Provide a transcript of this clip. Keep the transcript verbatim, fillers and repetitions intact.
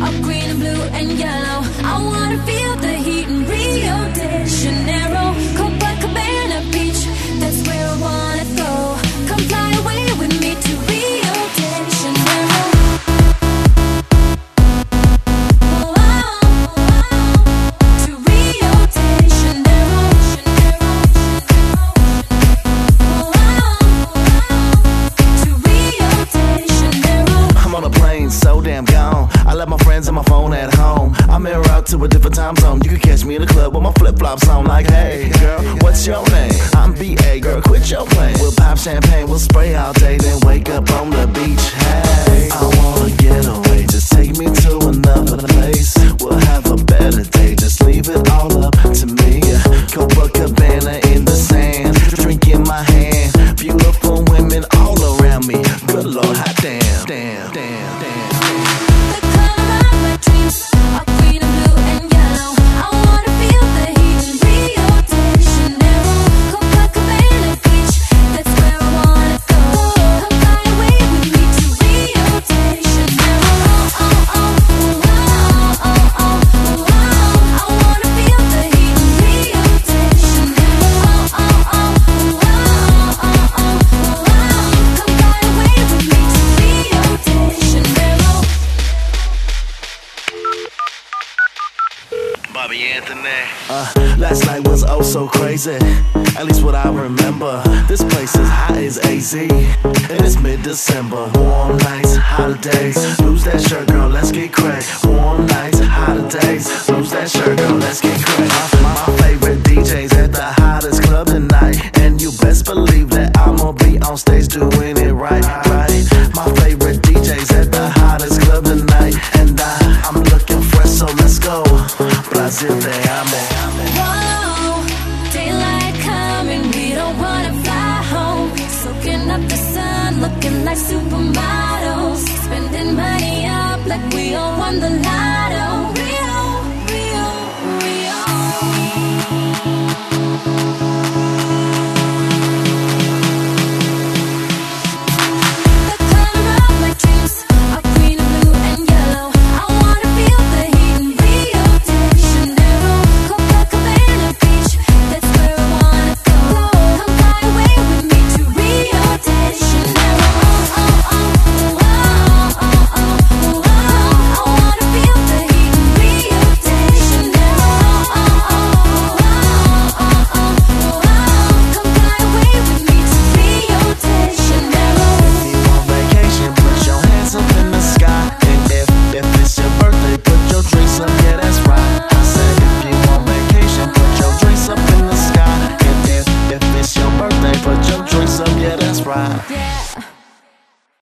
of green and blue and yellow. I wanna feel the heat in Rio de Janeiro, Copacabana Beach, that's where I wanna go. Come fly away with me to Rio de Janeiro. Oh, oh, oh, to Rio de Janeiro. Oh, oh, to Rio de Janeiro. I'm on a plane, so damn gone. I left my friends and my phone at home. I'm en route to a different time zone. You can catch me in the club with my flip-flops on. Like, hey, girl, what's your name? I'm B A, girl, quit your playing. We'll pop champagne, we'll spray all day, then wake up on the beach. Hey, I wanna get away, just take me to another place. We'll have a better day, just leave it all up to me. Copacabana in the sand, drink in my hand, beautiful women all around me. Good Lord, hot damn, damn, damn, damn. The color of my dreams are green and blue and yellow. I wanna feel the heat in Rio de Janeiro, Copacabana Beach, that's where I wanna go. Come fly away with me to Rio de Janeiro. Oh, oh, oh, oh, oh, oh, oh, oh. I wanna feel the heat in Rio de Janeiro. Oh, oh, oh, oh, oh, oh, oh, oh. Come fly away with me to Rio de Janeiro. Bobby Anthony. Uh, last night was oh so crazy. At least what I remember. This place is hot as A Z, and it's mid-December. Warm nights, hotter days. Lose that shirt, girl, let's get cracked. Warm nights, hotter days. Lose that shirt, girl, let's get cracked. My, my favorite D Js at the hottest club tonight, and you best believe that I'ma be on stage doing it right, right. My favorite D Js at the hottest club tonight, and I, I'm looking fresh, so let's go. Brazil, te amo. Whoa, daylight coming, we don't wanna fly home. Soaking up the sun, looking like supermodels. Spending money up like we all won the lotto. Rio, Rio, Rio. The color of my dreams are green and blue and yellow. I wanna feel the heat in Rio de Janeiro, Copacabana Beach, that's where I wanna go. Come fly away with me to Rio de Janeiro. Oh, oh, oh, oh, oh, oh, oh, oh. I wanna feel the heat in Rio de Janeiro. Oh, oh, oh, oh, oh, oh, oh. Come fly away with me to Rio de Janeiro. If you on vacation, put your hands up in the sky. And if, if it's your birthday, put your drinks up, yeah, that's right. I said if you on vacation, put your drinks up in the sky. And if, if it's your birthday, put your drinks up, yeah, that's right. Yeah.